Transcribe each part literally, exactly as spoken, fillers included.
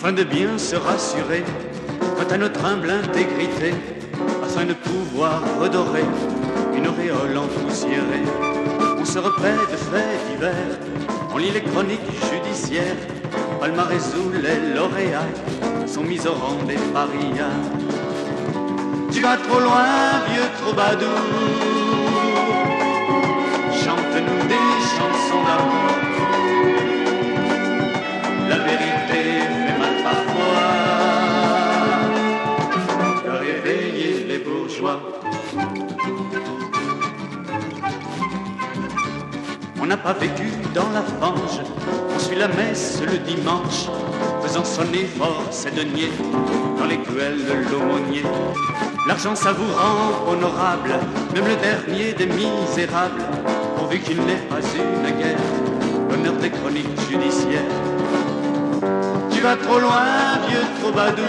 afin de bien se rassurer quant à notre humble intégrité, afin de pouvoir redorer une auréole empoussiérée. On se repaît de faits divers, on lit les chroniques judiciaires, palmarès où les lauréats sont mis au rang des parias. Tu vas trop loin, vieux troubadour, chante-nous des chansons d'amour. La vérité fait mal parfois de réveiller les bourgeois. On n'a pas vécu dans la fange, on suit la messe le dimanche, faisant sonner fort ses deniers dans les cruelles de l'aumônier. L'argent ça vous rend honorable, même le dernier des misérables, pourvu qu'il n'est pas une guerre, l'honneur des chroniques judiciaires. Tu vas trop loin, vieux troubadour,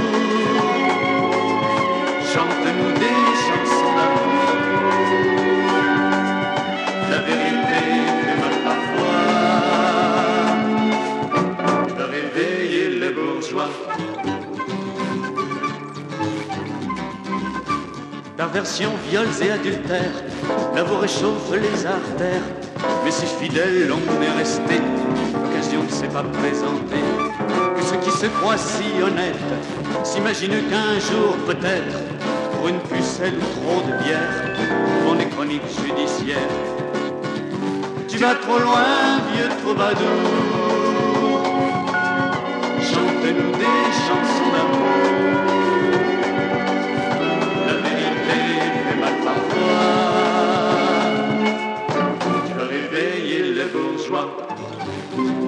chante-nous des chansons d'amour. La vérité fait mal parfois de réveiller les bourgeois. Perversion, viols et adultères, la vous réchauffe les artères. Mais si fidèle on est resté, l'occasion ne s'est pas présentée. Que ceux qui se croient si honnêtes s'imaginent qu'un jour peut-être, pour une pucelle ou trop de bière, vont des chroniques judiciaires. Tu vas trop loin, vieux troubadour, chante-nous des chansons d'amour. La vérité fait mal parfois de réveiller les bourgeois.